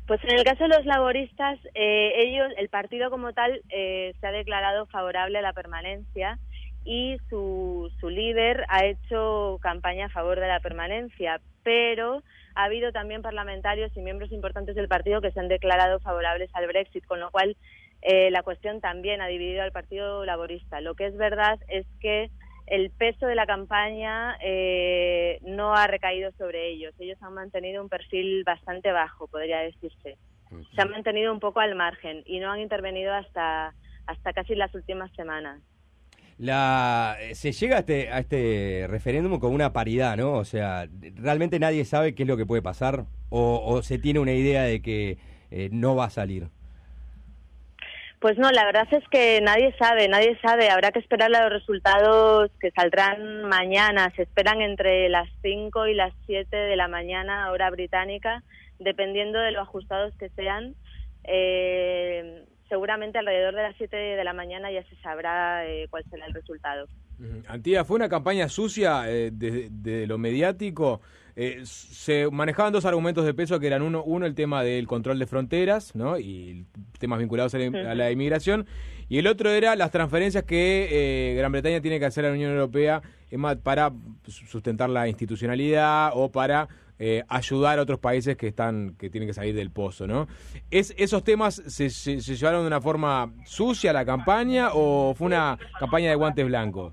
Pues en el caso de los laboristas, el partido como tal se ha declarado favorable a la permanencia y su líder ha hecho campaña a favor de la permanencia, pero ha habido también parlamentarios y miembros importantes del partido que se han declarado favorables al Brexit, con lo cual la cuestión también ha dividido al Partido Laborista. Lo que es verdad es que el peso de la campaña no ha recaído sobre ellos. Ellos han mantenido un perfil bastante bajo, podría decirse. Se han mantenido un poco al margen y no han intervenido hasta casi las últimas semanas. Se llega a este referéndum con una paridad, ¿no? O sea, ¿realmente nadie sabe qué es lo que puede pasar? ¿O se tiene una idea de que no va a salir? Pues no, la verdad es que nadie sabe. Habrá que esperar a los resultados que saldrán mañana. Se esperan entre las 5 y las 7 de la mañana, hora británica, dependiendo de lo ajustados que sean. Seguramente alrededor de las 7 de la mañana ya se sabrá cuál será el resultado. Antía, fue una campaña sucia de lo mediático. Se manejaban dos argumentos de peso que eran uno el tema del control de fronteras, ¿no? Y temas vinculados a la inmigración, y el otro era las transferencias que Gran Bretaña tiene que hacer a la Unión Europea para sustentar la institucionalidad o para ayudar a otros países que tienen que salir del pozo, ¿no? ¿Esos temas se llevaron de una forma sucia a la campaña o fue una campaña de guantes blancos?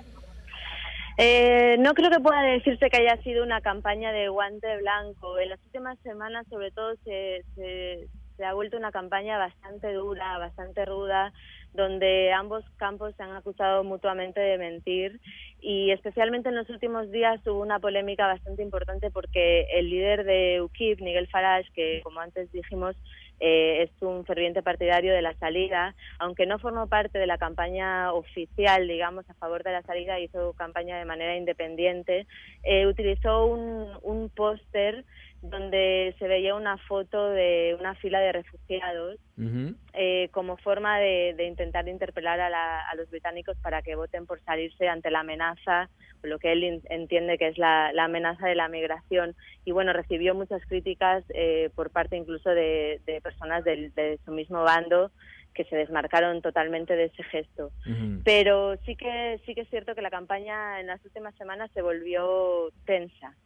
No creo que pueda decirse que haya sido una campaña de guante blanco. En las últimas semanas, sobre todo, se ha vuelto una campaña bastante dura, bastante ruda, donde ambos campos se han acusado mutuamente de mentir, y especialmente en los últimos días hubo una polémica bastante importante porque el líder de UKIP, Nigel Farage, que como antes dijimos es un ferviente partidario de la salida, aunque no formó parte de la campaña oficial, digamos, a favor de la salida, hizo campaña de manera independiente, utilizó un póster donde se veía una foto de una fila de refugiados, como forma de intentar interpelar a los británicos para que voten por salirse ante la amenaza, lo que él entiende que es la amenaza de la migración. Y bueno, recibió muchas críticas por parte incluso de personas de su mismo bando, que se desmarcaron totalmente de ese gesto. Pero sí que es cierto que la campaña en las últimas semanas se volvió tensa.